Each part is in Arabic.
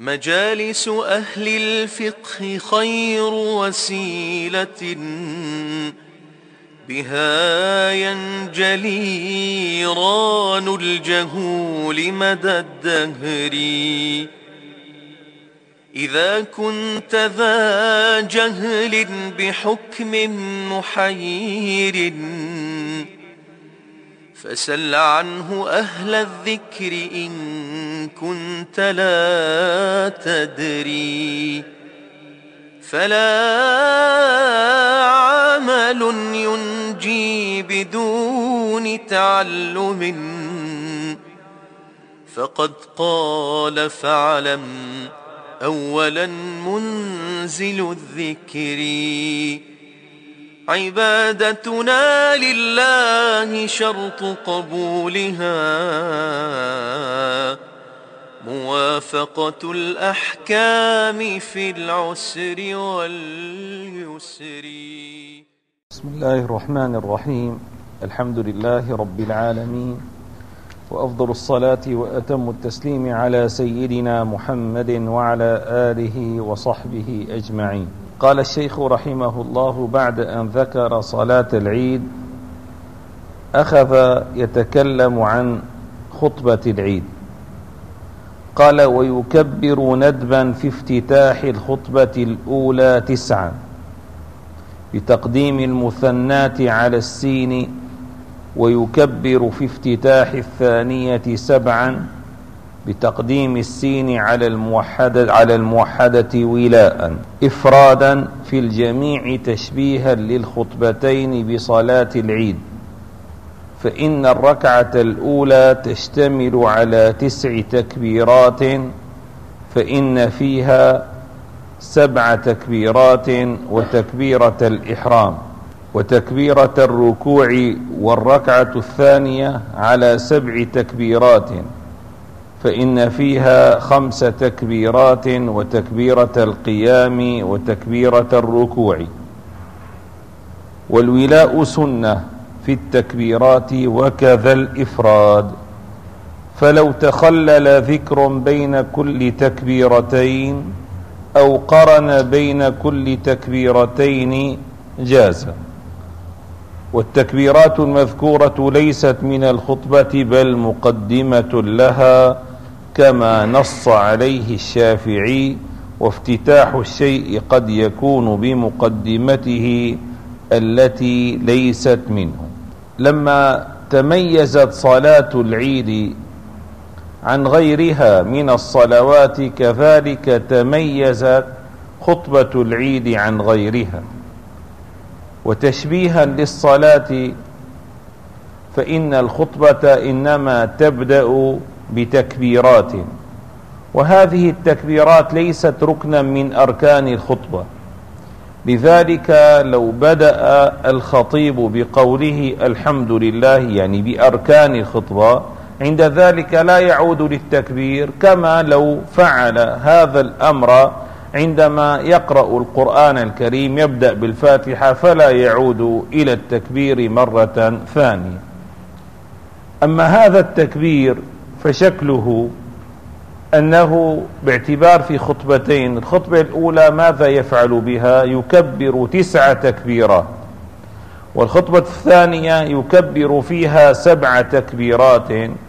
مجالس أهل الفقه خير وسيلة بها ينجلي ران الجهول مدى الدهر. إذا كنت ذا جهل بحكم محير فسل عنه أهل الذكر إن كنت لا تدري. فلا عمل ينجي بدون تعلم فقد قال فاعلم أولا منزل الذكر. عبادتنا لله شرط قبولها موافقة الأحكام في العسر واليسر. بسم الله الرحمن الرحيم. الحمد لله رب العالمين، وأفضل الصلاة وأتم التسليم على سيدنا محمد وعلى آله وصحبه أجمعين. قال الشيخ رحمه الله بعد أن ذكر صلاة العيد أخذ يتكلم عن خطبة العيد. قال: ويكبر ندبا في افتتاح الخطبة الأولى 9 بتقديم المثنات على السين، ويكبر في افتتاح الثانية 7 بتقديم السين على الموحدة ولاء إفرادا في الجميع تشبيها للخطبتين بصلاة العيد، فإن الركعة الأولى تشتمل على 9 تكبيرات، فإن فيها 7 تكبيرات وتكبيرة الإحرام وتكبيرة الركوع، والركعة الثانية على 7 تكبيرات، فإن فيها 5 تكبيرات وتكبيرة القيام وتكبيرة الركوع. والولاء سنة في التكبيرات وكذا الإفراد، فلو تخلل ذكر بين كل تكبيرتين أو قرن بين كل تكبيرتين جاز. والتكبيرات المذكورة ليست من الخطبة بل مقدمة لها كما نص عليه الشافعي، وافتتاح الشيء قد يكون بمقدمته التي ليست منه. لما تميزت صلاة العيد عن غيرها من الصلوات كذلك تميزت خطبة العيد عن غيرها. وتشبيها للصلاة فإن الخطبة إنما تبدأ بتكبيرات، وهذه التكبيرات ليست ركنا من أركان الخطبة، لذلك لو بدأ الخطيب بقوله الحمد لله يعني بأركان الخطبة عند ذلك لا يعود للتكبير، كما لو فعل هذا الأمر عندما يقرأ القرآن الكريم يبدأ بالفاتحة فلا يعود إلى التكبير مرة ثانية. أما هذا التكبير فشكله أنه باعتبار في خطبتين، الخطبة الأولى ماذا يفعل بها؟ يكبر 9 تكبيرات، والخطبة الثانية يكبر فيها 7 تكبيرات.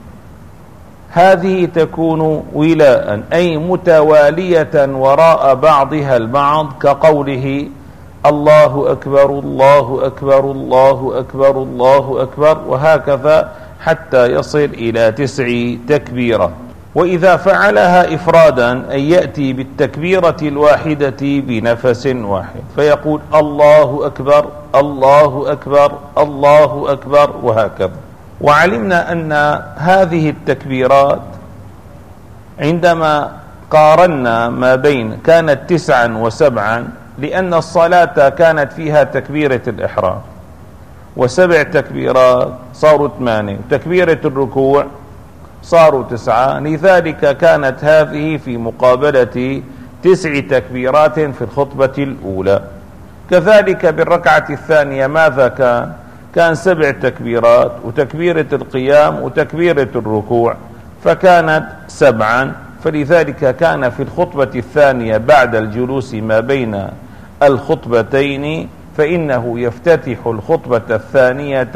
هذه تكون ولاء أي متوالية وراء بعضها البعض، كقوله الله أكبر الله أكبر الله أكبر الله أكبر، وهكذا حتى يصل إلى 9 تكبيرات. وإذا فعلها إفرادا أي يأتي بالتكبيرة الواحدة بنفس واحد فيقول الله أكبر الله أكبر الله أكبر وهكذا. وعلمنا أن هذه التكبيرات عندما قارنا ما بين كانت 9 و7، لأن الصلاة كانت فيها تكبيرة الإحرام و7 تكبيرات صاروا 8، تكبيرة الركوع صاروا 9، لذلك كانت هذه في مقابلة 9 تكبيرات في الخطبة الأولى. كذلك بالركعة الثانية ماذا كان 7 تكبيرات وتكبيرة القيام وتكبيرة الركوع، فكانت 7 فلذلك كان في الخطبة الثانية بعد الجلوس ما بين الخطبتين فإنه يفتتح الخطبة الثانية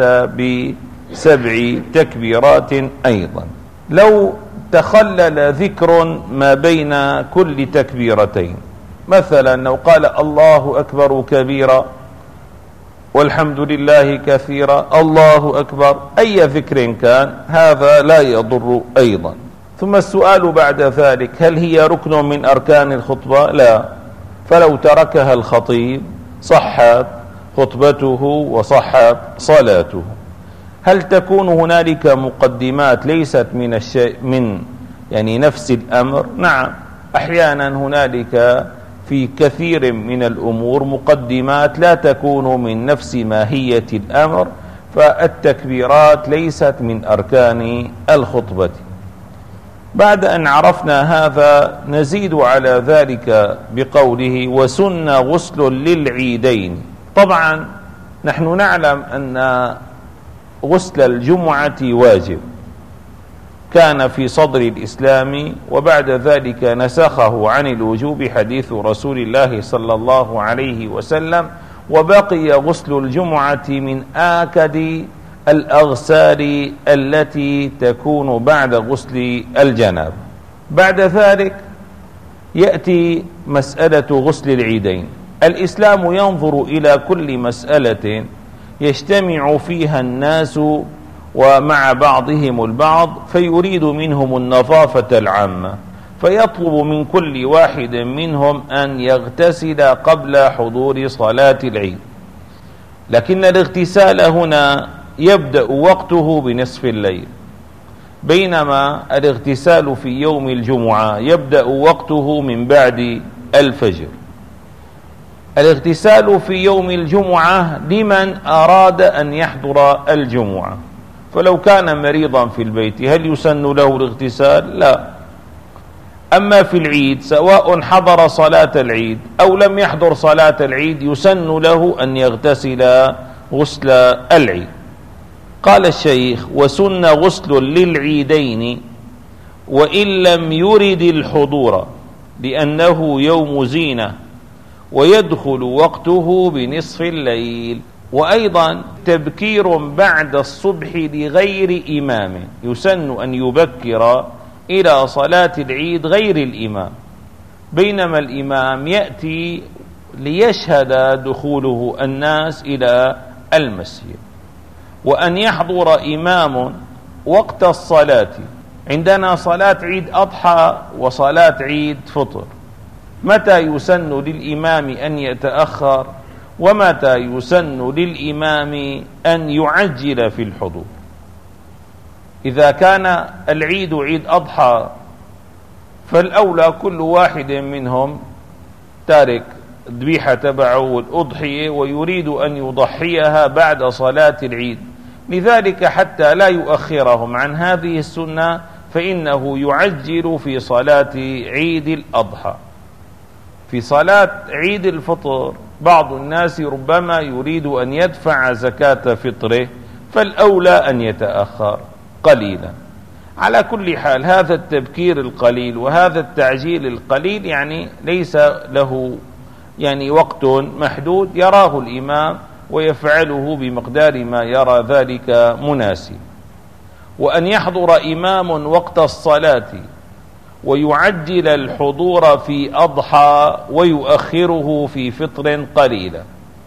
ب7 تكبيرات أيضا. لو تخلل ذكر ما بين كل تكبيرتين، مثلا لو قال الله أكبر كبيرا والحمد لله كثيرا الله أكبر، أي ذكر كان هذا لا يضر أيضا. ثم السؤال بعد ذلك، هل هي ركن من أركان الخطبة؟ لا، فلو تركها الخطيب صحت خطبته وصحت صلاته. هل تكون هنالك مقدمات ليست من نفس الأمر؟ نعم، أحيانا هنالك في كثير من الأمور مقدمات لا تكون من نفس ماهية الأمر، فالتكبيرات ليست من أركان الخطبة. بعد أن عرفنا هذا نزيد على ذلك بقوله وسن غسل للعيدين. طبعا نحن نعلم أن غسل الجمعة واجب، كان في صدر الإسلام، وبعد ذلك نسخه عن الوجوب حديث رسول الله صلى الله عليه وسلم، وبقي غسل الجمعة من آكد الأغسال التي تكون بعد غسل الجنابة. بعد ذلك يأتي مسألة غسل العيدين. الإسلام ينظر إلى كل مسألة يجتمع فيها الناس ومع بعضهم البعض فيريد منهم النظافة العامة، فيطلب من كل واحد منهم أن يغتسل قبل حضور صلاة العيد. لكن الاغتسال هنا يبدأ وقته بنصف الليل، بينما الاغتسال في يوم الجمعة يبدأ وقته من بعد الفجر. الاغتسال في يوم الجمعة لمن أراد أن يحضر الجمعة، فلو كان مريضا في البيت هل يسن له الاغتسال؟ لا. أما في العيد سواء حضر صلاة العيد أو لم يحضر صلاة العيد يسن له أن يغتسل غسل العيد. قال الشيخ وسن غسل للعيدين وإن لم يرد الحضور لأنه يوم زينة ويدخل وقته بنصف الليل. وأيضا تبكير بعد الصبح لغير إمام، يسن أن يبكر إلى صلاة العيد غير الإمام، بينما الإمام يأتي ليشهد دخوله الناس إلى المسجد. وأن يحضر إمام وقت الصلاة. عندنا صلاة عيد أضحى وصلاة عيد فطر، متى يسن للإمام أن يتأخر ومتى يسن للإمام أن يعجل في الحضور؟ إذا كان العيد عيد أضحى فالأولى كل واحد منهم تارك الذبيحة تبعه والأضحية ويريد أن يضحيها بعد صلاة العيد، لذلك حتى لا يؤخرهم عن هذه السنة فإنه يعجل في صلاة عيد الأضحى. في صلاة عيد الفطر بعض الناس ربما يريد أن يدفع زكاة فطره، فالأولى أن يتأخر قليلا. على كل حال هذا التبكير القليل وهذا التعجيل القليل ليس له وقت محدود، يراه الإمام ويفعله بمقدار ما يرى ذلك مناسب. وأن يحضر إمام وقت الصلاة ويعجل الحضور في أضحى ويؤخره في فطر قليلا.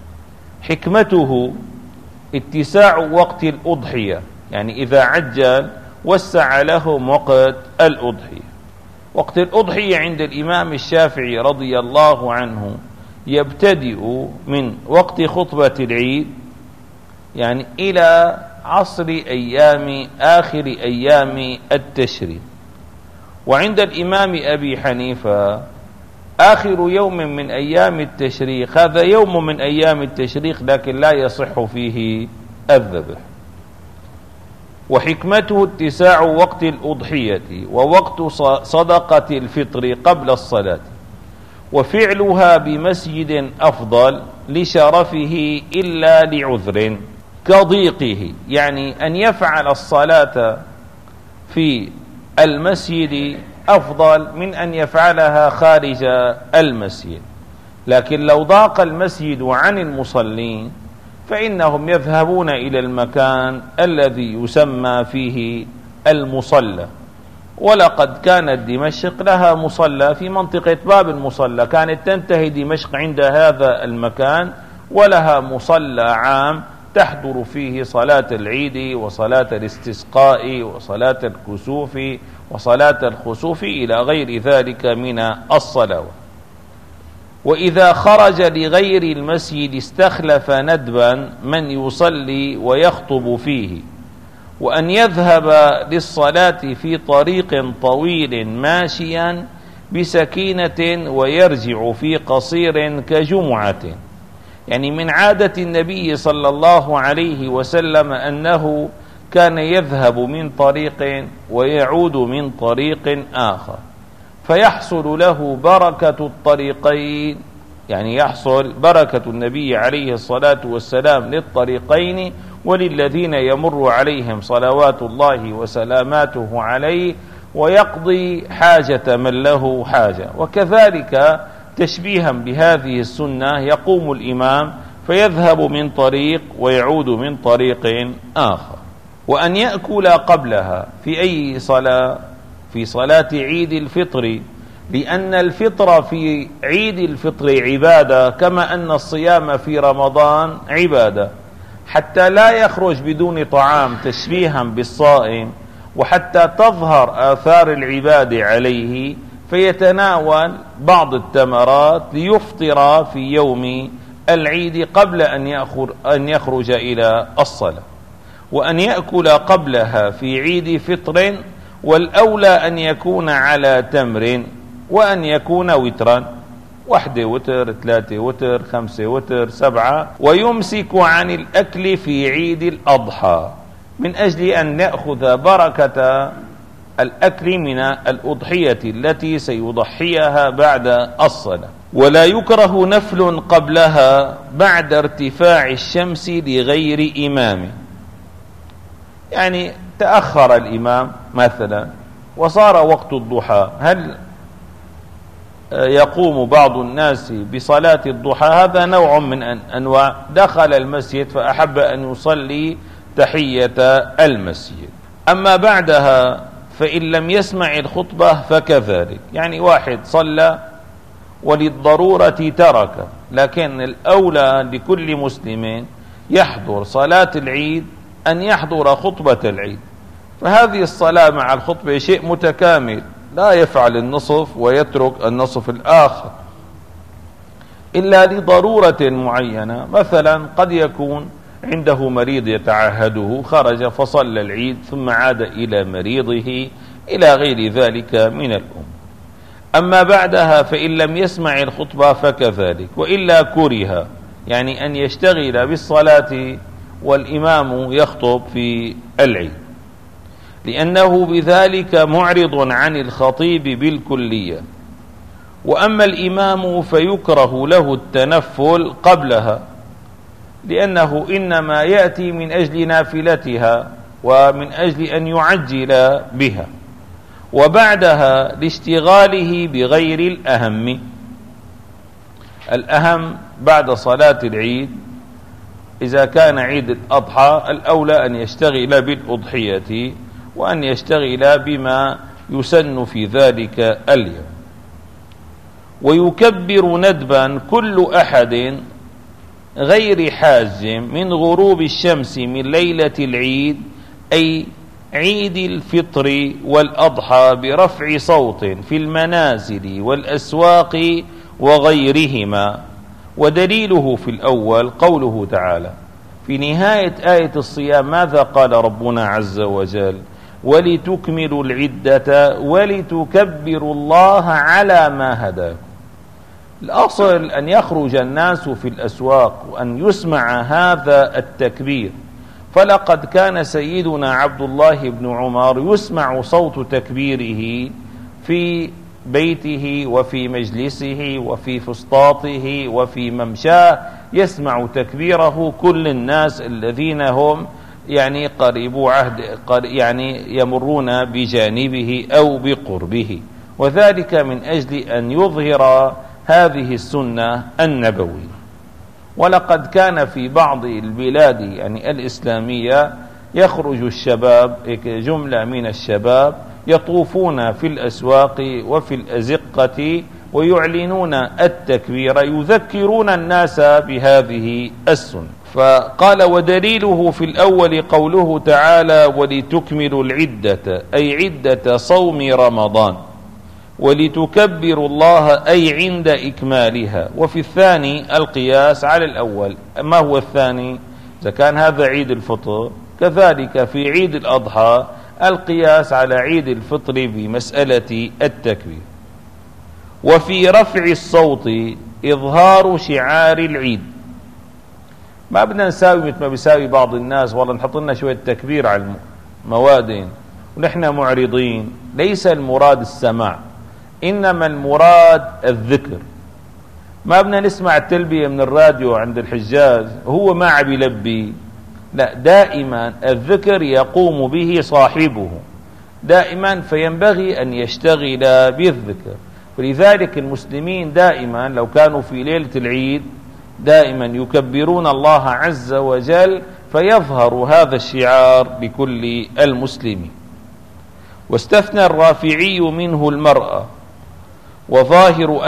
حكمته اتساع وقت الأضحية، إذا عجل وسع لهم وقت الأضحية. وقت الأضحية عند الإمام الشافعي رضي الله عنه يبتدئ من وقت خطبة العيد إلى عصر آخر أيام التشريق. وعند الإمام أبي حنيفة آخر يوم من أيام التشريق هذا يوم من أيام التشريق لكن لا يصح فيه الذبح. وحكمته اتساع وقت الأضحية ووقت صدقة الفطر قبل الصلاة، وفعلها بمسجد أفضل لشرفه إلا لعذر كضيقه، أن يفعل الصلاة في المسجد أفضل من أن يفعلها خارج المسجد. لكن لو ضاق المسجد عن المصلين فإنهم يذهبون إلى المكان الذي يسمى فيه المصلى. ولقد كانت دمشق لها مصلى في منطقة باب المصلى، كانت تنتهي دمشق عند هذا المكان، ولها مصلى عام تحضر فيه صلاة العيد وصلاة الاستسقاء وصلاة الكسوف وصلاة الخسوف إلى غير ذلك من الصلوات. وإذا خرج لغير المسجد استخلف ندبا من يصلي ويخطب فيه، وأن يذهب للصلاة في طريق طويل ماشيا بسكينة ويرجع في قصير كجمعة. يعني من عادة النبي صلى الله عليه وسلم أنه كان يذهب من طريق ويعود من طريق آخر، فيحصل له بركة الطريقين، يعني يحصل بركة النبي عليه الصلاة والسلام للطريقين وللذين يمر عليهم صلوات الله وسلاماته عليه، ويقضي حاجة من له حاجة. وكذلك تشبيها بهذه السنة يقوم الإمام فيذهب من طريق ويعود من طريق آخر. وأن يأكل قبلها في أي صلاة؟ في صلاة عيد الفطر، لأن الفطر في عيد الفطر عبادة، كما أن الصيام في رمضان عبادة، حتى لا يخرج بدون طعام تشبيها بالصائم، وحتى تظهر آثار العبادة عليه فيتناول بعض التمرات ليفطر في يوم العيد قبل أن يخرج إلى الصلاة. وأن يأكل قبلها في عيد فطر، والأولى أن يكون على تمر، وأن يكون وترا، 1 وتر 3 وتر 5 وتر 7، ويمسك عن الأكل في عيد الأضحى من أجل أن نأخذ بركة الأكل من الأضحية التي سيضحيها بعد الصلاة. ولا يكره نفل قبلها بعد ارتفاع الشمس لغير إمام، يعني تأخر الإمام مثلا وصار وقت الضحى، هل يقوم بعض الناس بصلاة الضحى؟ هذا نوع من أنواع، دخل المسجد فأحب أن يصلي تحية المسجد. أما بعدها فإن لم يسمع الخطبة فكذلك، يعني واحد صلى وللضرورة ترك، لكن الأولى لكل مسلم يحضر صلاة العيد أن يحضر خطبة العيد، فهذه الصلاة مع الخطبة شيء متكامل، لا يفعل النصف ويترك النصف الآخر إلا لضرورة معينة. مثلا قد يكون عنده مريض يتعهده، خرج فصلى العيد ثم عاد إلى مريضه إلى غير ذلك من الأمور. أما بعدها فإن لم يسمع الخطبة فكذلك، وإلا كره، يعني أن يشتغل بالصلاة والإمام يخطب في العيد، لأنه بذلك معرض عن الخطيب بالكلية. وأما الإمام فيكره له التنفل قبلها، لأنه إنما يأتي من أجل نافلتها ومن أجل أن يعجل بها، وبعدها لاشتغاله بغير الأهم. الأهم بعد صلاة العيد إذا كان عيد الأضحى الأولى أن يشتغل بالأضحية، وأن يشتغل بما يسن في ذلك اليوم. ويكبر ندبا كل أحد غير حاج من غروب الشمس من ليلة العيد، أي عيد الفطر والأضحى، برفع صوت في المنازل والأسواق وغيرهما. ودليله في الأول قوله تعالى في نهاية آية الصيام، ماذا قال ربنا عز وجل؟ ولتكملوا العدة ولتكبروا الله على ما هداكم. الأصل أن يخرج الناس في الأسواق وأن يسمع هذا التكبير، فلقد كان سيدنا عبد الله بن عمر يسمع صوت تكبيره في بيته وفي مجلسه وفي فسطاطه وفي ممشاه، يسمع تكبيره كل الناس الذين هم يعني قريبو عهد، يعني يمرون بجانبه أو بقربه، وذلك من أجل أن يظهر هذه السنة النبوية. ولقد كان في بعض البلاد يعني الإسلامية يخرج الشباب، جملة من الشباب يطوفون في الأسواق وفي الأزقة ويعلنون التكبير، يذكرون الناس بهذه السنة. فقال: ودليله في الأول قوله تعالى: ولتكملوا العدة، أي عدة صوم رمضان، ولتكبروا الله أي عند إكمالها. وفي الثاني القياس على الأول. ما هو الثاني؟ إذا كان هذا عيد الفطر، كذلك في عيد الأضحى القياس على عيد الفطر بمسألة التكبير. وفي رفع الصوت إظهار شعار العيد. ما بدنا نساوي مثل ما بيساوي بعض الناس، والله نحط لنا شوية تكبير على المواد ونحن معرضين. ليس المراد السماع، إنما المراد الذكر. ما بدنا نسمع التلبية من الراديو عند الحجاج هو ما عم يلبي، لا، دائما الذكر يقوم به صاحبه دائما، فينبغي أن يشتغل بالذكر. ولذلك المسلمين دائما لو كانوا في ليلة العيد دائما يكبرون الله عز وجل، فيظهر هذا الشعار لكل المسلمين. واستثنى الرافعي منه المرأة، وظاهر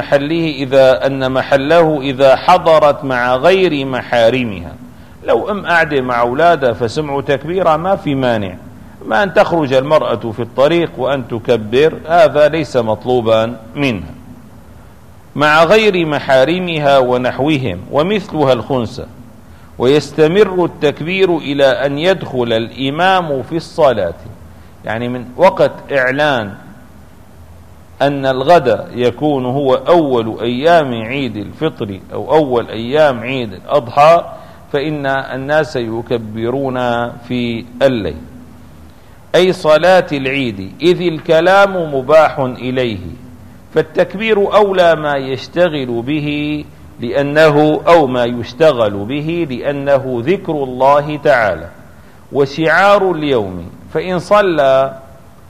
أن محله إذا حضرت مع غير محارمها. لو قاعدة مع أولادها فسمعوا تكبيرها ما في مانع، ما أن تخرج المرأة في الطريق وأن تكبر، هذا ليس مطلوبا منها. مع غير محارمها ونحوهم، ومثلها الخنثى. ويستمر التكبير إلى أن يدخل الإمام في الصلاة، يعني من وقت إعلان أن الغد يكون هو أول أيام عيد الفطر أو أول أيام عيد الأضحى، فإن الناس يكبرون في الليل، أي صلاة العيد، إذ الكلام مباح إليه. فالتكبير أولى ما يشتغل به لأنه أو ما يشتغل به لأنه ذكر الله تعالى وشعار اليوم. فإن صلى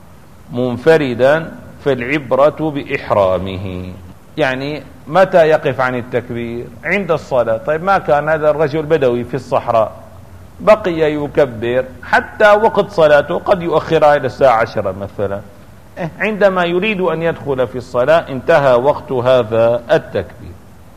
منفردا فالعبرة بإحرامه. يعني متى يقف عن التكبير؟ عند الصلاة. طيب ما كان هذا الرجل بدوي في الصحراء بقي يكبر حتى وقت صلاته، قد يؤخرها إلى الساعة 10 مثلا، عندما يريد أن يدخل في الصلاة انتهى وقت هذا التكبير.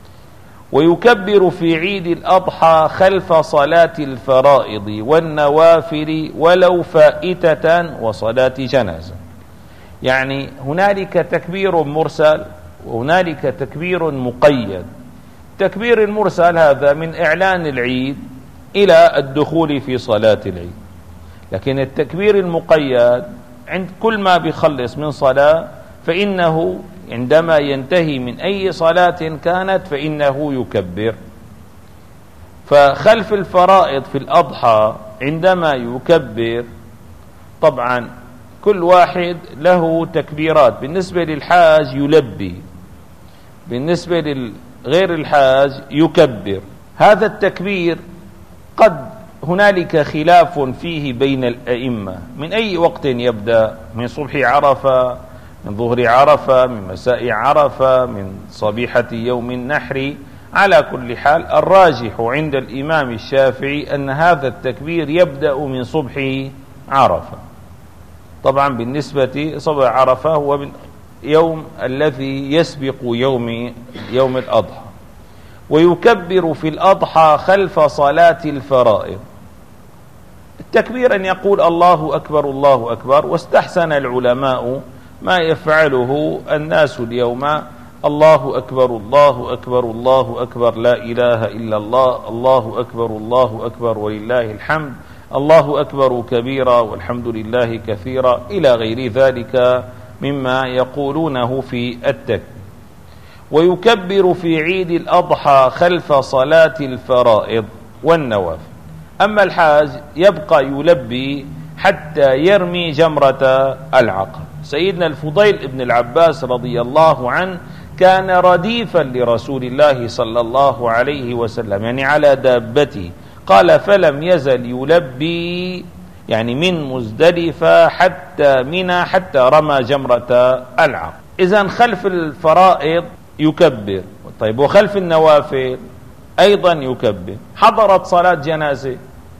ويكبر في عيد الأضحى خلف صلاة الفرائض والنوافل ولو فائتة وصلاة جنازة. يعني هنالك تكبير مرسل وهنالك تكبير مقيد. التكبير المرسل هذا من إعلان العيد إلى الدخول في صلاة العيد، لكن التكبير المقيد عند كل ما بيخلص من صلاة فإنه عندما ينتهي من أي صلاة كانت فإنه يكبر. فخلف الفرائض في الأضحى عندما يكبر طبعا كل واحد له تكبيرات. بالنسبة للحاج يلبي، بالنسبة لغير الحاج يكبر. هذا التكبير قد هنالك خلاف فيه بين الأئمة، من أي وقت يبدأ؟ من صبح عرفة، من ظهر عرفة، من مساء عرفة، من صبيحة يوم النحر. على كل حال الراجح عند الإمام الشافعي أن هذا التكبير يبدأ من صبح عرفة. طبعا بالنسبة صبح عرفة هو يوم الذي يسبق يوم الأضحى. ويكبر في الأضحى خلف صلاة الفرائض. التكبير أن يقول الله أكبر الله أكبر. واستحسن العلماء ما يفعله الناس اليوم: الله أكبر الله أكبر الله أكبر لا إله إلا الله، الله أكبر الله أكبر ولله الحمد، الله أكبر كبيرا والحمد لله كثيرا، إلى غير ذلك مما يقولونه في التكبير. ويكبر في عيد الأضحى خلف صلاة الفرائض والنوافل. أما الحاج يبقى يلبي حتى يرمي جمرة العقبة. سيدنا الفضيل بن العباس رضي الله عنه كان رديفا لرسول الله صلى الله عليه وسلم، يعني على دابته، قال فلم يزل يلبي يعني من مزدلفة حتى منى حتى رمى جمرة العقبة. إذن خلف الفرائض يكبر، طيب وخلف النوافل أيضا يكبر. حضرت صلاة جنازة،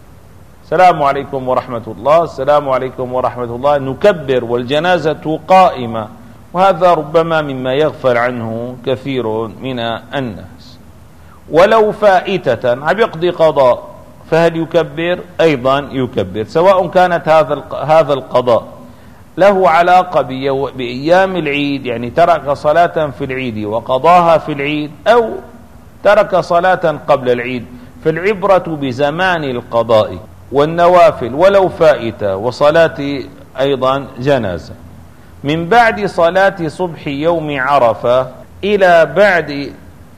السلام عليكم ورحمة الله، السلام عليكم ورحمة الله، نكبر والجنازة قائمة، وهذا ربما مما يغفل عنه كثير من الناس. ولو فائتة عم يقضي قضاء فهل يكبر؟ أيضا يكبر، سواء كانت هذا القضاء له علاقة بأيام العيد، يعني ترك صلاة في العيد وقضاها في العيد، أو ترك صلاة قبل العيد، فالعبرة بزمان القضاء. والنوافل ولو فائتة وصلاة أيضا جنازة من بعد صلاة صبح يوم عرفة إلى بعد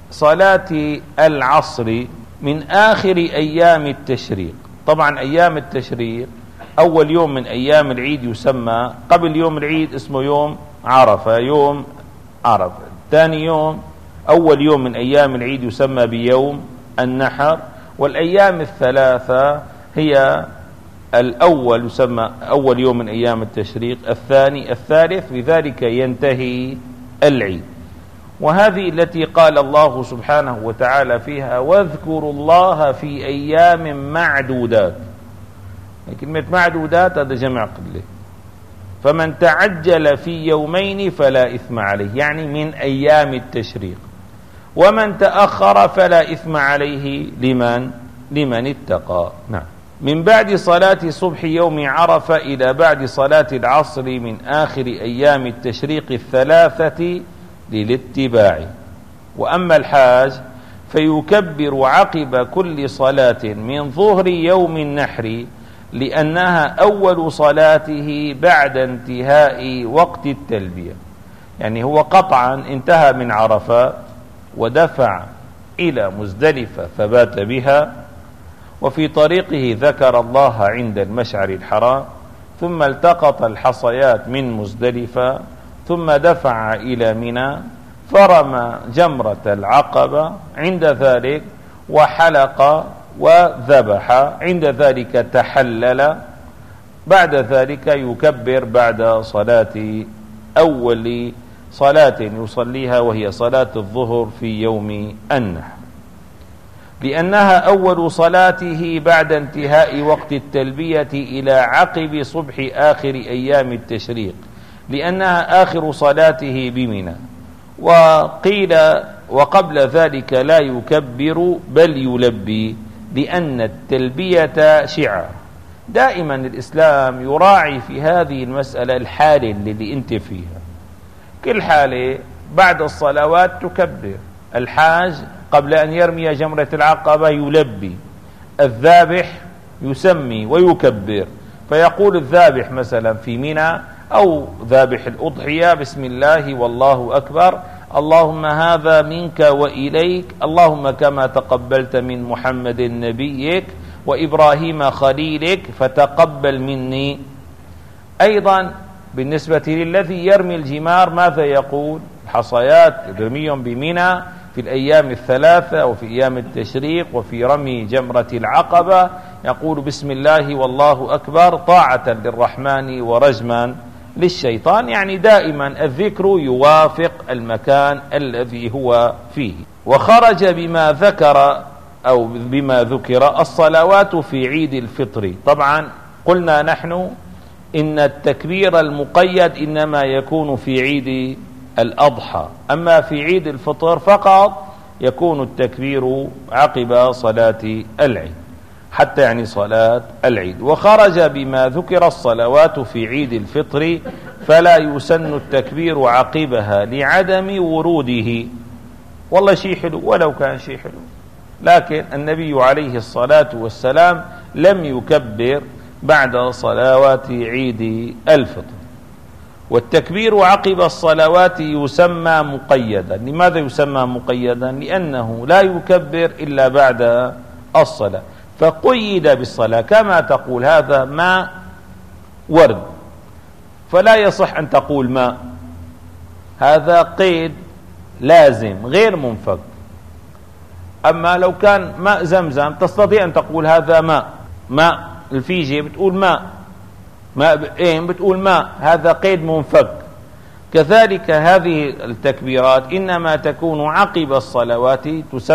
صلاة العصر من آخر أيام التشريق. طبعا أيام التشريق أول يوم من أيام العيد يسمى قبل يوم العيد اسمه يوم عرفة، يوم عرفة. ثاني يوم أول يوم من أيام العيد يسمى بيوم النحر. والأيام الثلاثة هي الأول يسمى أول يوم من أيام التشريق، الثاني الثالث، بذلك ينتهي العيد. وهذه التي قال الله سبحانه وتعالى فيها واذكروا الله في أيام معدودات. كلمة معدودات هذا جمع قلة، فمن تعجل في يومين فلا إثم عليه، يعني من أيام التشريق. ومن تأخر فلا إثم عليه لمن اتقى. نعم. من بعد صلاة صبح يوم عرفة إلى بعد صلاة العصر من آخر أيام التشريق الثلاثة للاتباع. وأما الحاج فيكبر عقب كل صلاة من ظهر يوم النحر، لأنها أول صلاته بعد انتهاء وقت التلبية. يعني هو قطعا انتهى من عرفة ودفع إلى مزدلفة فبات بها، وفي طريقه ذكر الله عند المشعر الحرام، ثم التقط الحصيات من مزدلفة، ثم دفع إلى منى فرمى جمرة العقبة، عند ذلك وحلق وذبح، عند ذلك تحلل، بعد ذلك يكبر بعد صلاة أول صلاة يصليها وهي صلاة الظهر في يوم النحر، لأنها أول صلاته بعد انتهاء وقت التلبية إلى عقب صبح آخر أيام التشريق، لأنها آخر صلاته بمنى. وقيل وقبل ذلك لا يكبر بل يلبي، لأن التلبية شعار. دائما الإسلام يراعي في هذه المسألة الحالة اللي أنت فيها. كل حالة بعد الصلوات تكبر. الحاج قبل أن يرمي جمرة العقبة يلبي، الذابح يسمي ويكبر، فيقول الذابح مثلا في منى أو ذابح الأضحية بسم الله والله أكبر، اللهم هذا منك وإليك، اللهم كما تقبلت من محمد نبيك وإبراهيم خليلك فتقبل مني. أيضا بالنسبة للذي يرمي الجمار ماذا يقول؟ الحصيات يرميهم بمنى في الأيام الثلاثة وفي أيام التشريق وفي رمي جمرة العقبة، يقول بسم الله والله أكبر طاعة للرحمن ورجما للشيطان. يعني دائما الذكر يوافق المكان الذي هو فيه. وخرج بما ذكر أو بما ذكر الصلوات في عيد الفطر. طبعا قلنا نحن إن التكبير المقيد إنما يكون في عيد الأضحى، أما في عيد الفطر فقط يكون التكبير عقب صلاة العيد، حتى يعني صلاة العيد. وخرج بما ذكر الصلوات في عيد الفطر فلا يسن التكبير عقبها لعدم وروده. والله شيء حلو ولو كان شيء حلو، لكن النبي عليه الصلاة والسلام لم يكبر بعد صلوات عيد الفطر. والتكبير عقب الصلوات يسمى مقيدا. لماذا يسمى مقيدا؟ لأنه لا يكبر إلا بعد الصلاة، فقيد بالصلاة. كما تقول هذا ماء ورد، فلا يصح أن تقول ماء، هذا قيد لازم غير منفك. أما لو كان ماء زمزم تستطيع أن تقول هذا ماء الفيجي بتقول ماء بئين بتقول ماء، هذا قيد منفك. كذلك هذه التكبيرات إنما تكون عقب الصلوات،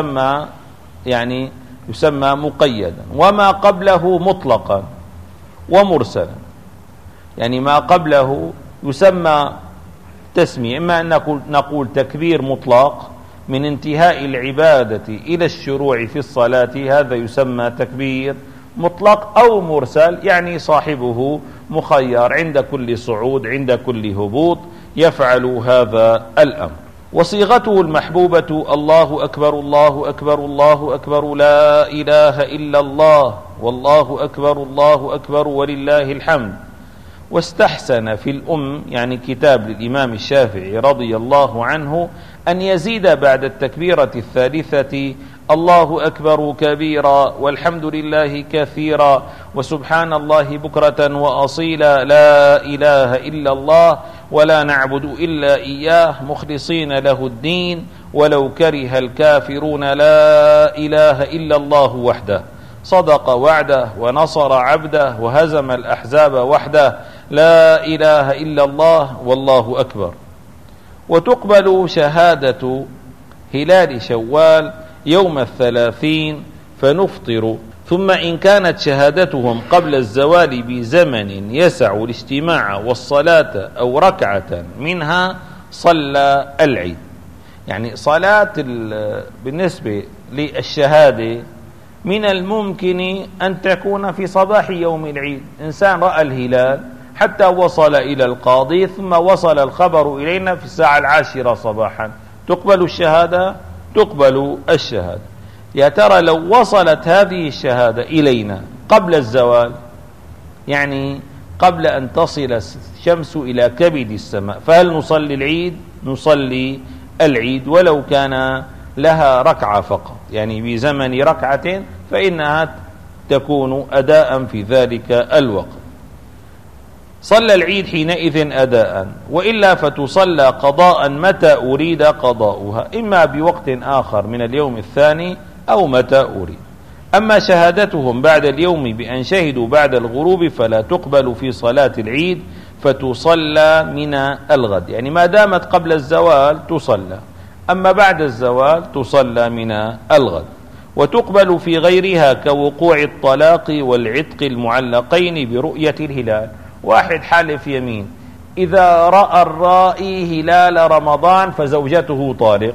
يسمى مقيدا، وما قبله مطلقا ومرسلا. يعني ما قبله يسمى تسمية، إما أن نقول تكبير مطلق من انتهاء العبادة إلى الشروع في الصلاة، هذا يسمى تكبير مطلق، أو مرسل يعني صاحبه مخير عند كل صعود عند كل هبوط يفعل هذا الأمر. وصيغته المحبوبة الله أكبر الله أكبر الله أكبر لا إله إلا الله والله أكبر الله أكبر ولله الحمد. واستحسن في يعني كتاب للإمام الشافعي رضي الله عنه أن يزيد بعد التكبيرة الثالثة الله أكبر كبيرا والحمد لله كثيرا وسبحان الله بكرة وأصيلا لا إله إلا الله ولا نعبد إلا إياه مخلصين له الدين ولو كره الكافرون لا إله إلا الله وحده صدق وعده ونصر عبده وهزم الأحزاب وحده لا إله إلا الله والله أكبر. وتقبل شهادة هلال شوال يوم 30 فنفطر، ثم إن كانت شهادتهم قبل الزوال بزمن يسع الاجتماع والصلاة أو ركعة منها صلى العيد. يعني صلاة بالنسبة للشهادة من الممكن أن تكون في صباح يوم العيد، إنسان رأى الهلال حتى وصل إلى القاضي ثم وصل الخبر إلينا في الساعة 10 صباحا، تقبل الشهادة؟ تقبل الشهادة. يا ترى لو وصلت هذه الشهادة إلينا قبل الزوال، يعني قبل أن تصل الشمس إلى كبد السماء، فهل نصلي العيد؟ نصلي العيد ولو كان لها ركعة فقط، يعني بزمن ركعة فإنها تكون أداء في ذلك الوقت. صلى العيد حينئذ أداء، وإلا فتصلى قضاء متى أريد قضاؤها، إما بوقت آخر من اليوم الثاني أو متى أريد. أما شهادتهم بعد اليوم بأن شهدوا بعد الغروب فلا تقبل في صلاة العيد، فتصلى من الغد، يعني ما دامت قبل الزوال تصلى، أما بعد الزوال تصلى من الغد. وتقبل في غيرها كوقوع الطلاق والعتق المعلقين برؤية الهلال. واحد حالف يمين إذا رأى الرائي هلال رمضان فزوجته طالق.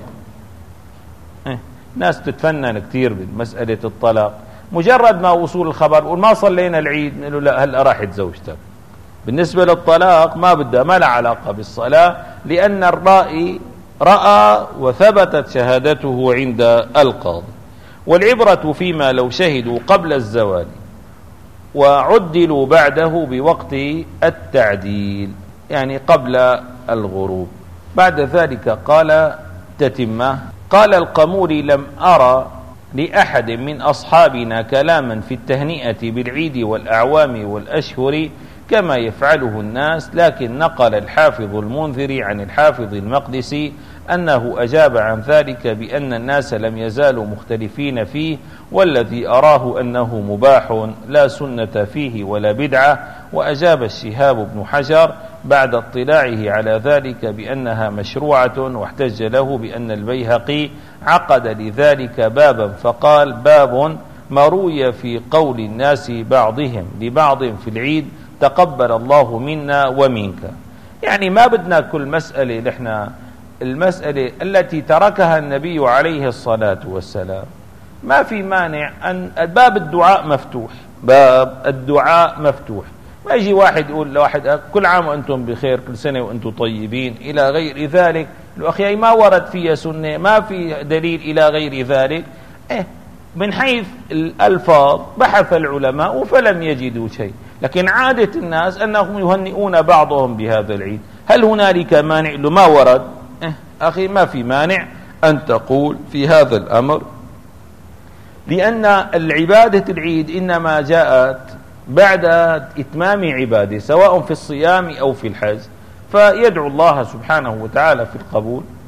ناس تتفنن كتير بمسألة الطلاق، مجرد ما وصول الخبر قول ما صلينا العيد، نقول له لا هلأ راحت زوجتك. بالنسبة للطلاق ما لا علاقة بالصلاة، لأن الرائي رأى وثبتت شهادته عند القاضي. والعبرة فيما لو شهدوا قبل الزوال وعدلوا بعده بوقت التعديل، يعني قبل الغروب. بعد ذلك قال تتمة، قال القموري لم أرى لأحد من أصحابنا كلاما في التهنئة بالعيد والأعوام والأشهر كما يفعله الناس، لكن نقل الحافظ المنذري عن الحافظ المقدسي أنه أجاب عن ذلك بأن الناس لم يزالوا مختلفين فيه، والذي أراه أنه مباح لا سنة فيه ولا بدعة. وأجاب الشهاب بن حجر بعد اطلاعه على ذلك بأنها مشروعة، واحتج له بأن البيهقي عقد لذلك بابا فقال: باب ما روي في قول الناس بعضهم لبعض في العيد تقبل الله منا ومنك. يعني ما بدنا كل مسألة نحن المسألة التي تركها النبي عليه الصلاة والسلام ما في مانع أن باب الدعاء مفتوح، باب الدعاء مفتوح. ما يجي واحد يقول لواحد كل عام وأنتم بخير، كل سنة وأنتم طيبين إلى غير ذلك، الأخي ما ورد فيها سنة، ما في دليل إلى غير ذلك. من حيث الألفاظ بحث العلماء فلم يجدوا شيء، لكن عادة الناس أنهم يهنئون بعضهم بهذا العيد. هل هنالك مانع؟ له ما ورد. أخي ما في مانع أن تقول في هذا الأمر، لأن العبادة العيد إنما جاءت بعد إتمام عبادة سواء في الصيام أو في الحج، فيدعو الله سبحانه وتعالى في القبول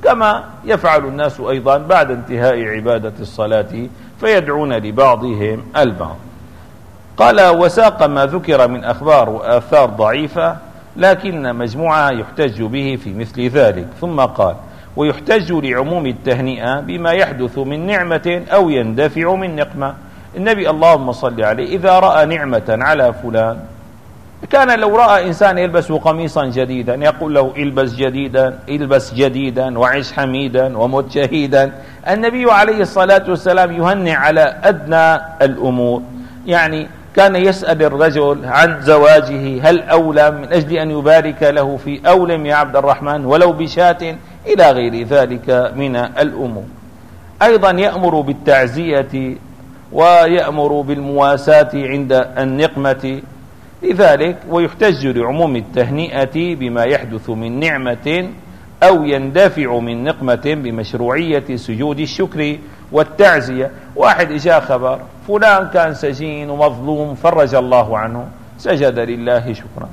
كما يفعل الناس أيضا بعد انتهاء عبادة الصلاة فيدعون لبعضهم البعض. قال: وساق ما ذكر من أخبار وآثار ضعيفة لكن مجموعة يحتج به في مثل ذلك. ثم قال: ويحتج لعموم التهنئة بما يحدث من نعمة أو يندفع من نقمة. النبي اللهم صل عليه إذا رأى نعمة على فلان كان لو رأى إنسان يلبس قميصا جديدا يقول له: البس جديدا وعش حميدا ومت شهيدا. النبي عليه الصلاة والسلام يهنئ على أدنى الأمور، يعني كان يسأل الرجل عن زواجه هل أولم من أجل أن يبارك له في أولم يا عبد الرحمن ولو بشاة إلى غير ذلك من الأمور. أيضا يأمر بالتعزية ويأمر بالمواساة عند النقمة. لذلك ويحتج لعموم التهنئة بما يحدث من نعمة أو يندفع من نقمة بمشروعية سجود الشكر والتعزية. واحد إجا خبر فلان كان سجين ومظلوم فرج الله عنه، سجد لله شكرا.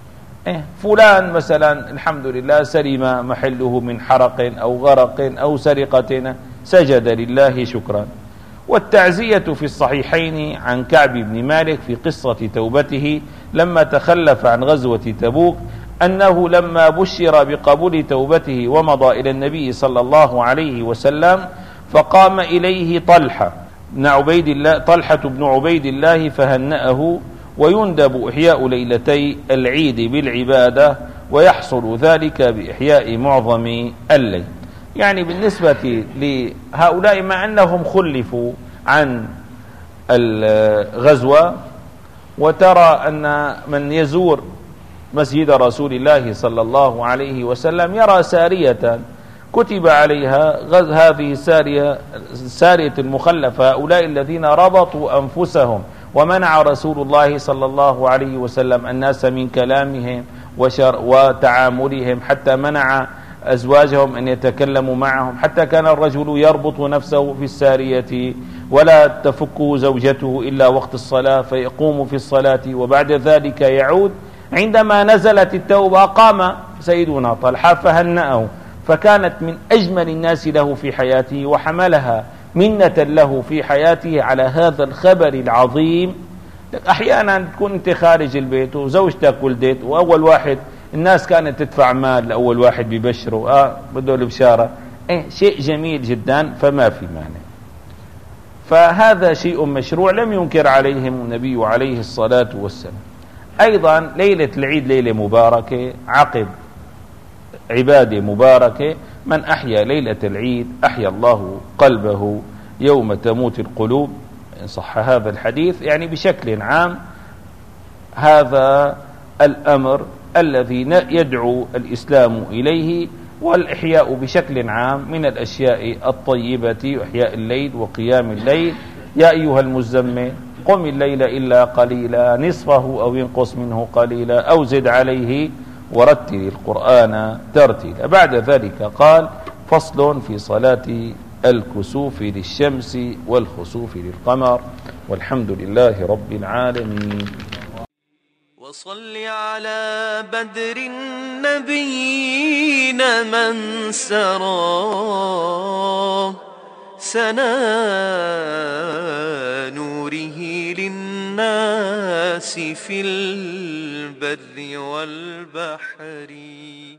فلان مثلا الحمد لله سلم محله من حرق أو غرق أو سرقة، سجد لله شكرا. والتعزية في الصحيحين عن كعب بن مالك في قصة توبته لما تخلف عن غزوة تبوك أنه لما بشر بقبول توبته ومضى إلى النبي صلى الله عليه وسلم فقام إليه طلحة بن عبيد الله فهنأه. ويندب إحياء ليلتي العيد بالعبادة ويحصل ذلك بإحياء معظم الليل. يعني بالنسبة لهؤلاء مع أنهم خلفوا عن الغزوة، وترى أن من يزور مسجد رسول الله صلى الله عليه وسلم يرى سارية كتب عليها هذه سارية المخلفة، هؤلاء الذين ربطوا أنفسهم ومنع رسول الله صلى الله عليه وسلم الناس من كلامهم وتعاملهم، حتى منع أزواجهم أن يتكلموا معهم، حتى كان الرجل يربط نفسه في السارية ولا تفك زوجته إلا وقت الصلاة فيقوم في الصلاة وبعد ذلك يعود. عندما نزلت التوبة قام سيدنا طلحة فهنأه، فكانت من أجمل الناس له في حياته وحملها منة له في حياته على هذا الخبر العظيم. أحيانا تكون أنت خارج البيت وزوجتك ولدت وأول واحد الناس كانت تدفع مال لأول واحد بيبشره بده البشارة، شيء جميل جدا فما في مانع. فهذا شيء مشروع لم ينكر عليهم النبي عليه الصلاة والسلام. أيضا ليلة العيد ليلة مباركة عقب عبادة مباركة. من أحيا ليلة العيد أحيا الله قلبه يوم تموت القلوب، إن صح هذا الحديث. يعني بشكل عام هذا الأمر الذي يدعو الإسلام إليه، والإحياء بشكل عام من الأشياء الطيبة، إحياء الليل وقيام الليل. يا أيها المزمل قم الليل إلا قليلا نصفه أو ينقص منه قليلا أو زد عليه ورتل القرآن ترتيلا. بعد ذلك قال: فصل في صلاة الكسوف للشمس والخسوف للقمر، والحمد لله رب العالمين. وصل على بدر النبيين من سرى سنا نوره للناس في البر والبحر.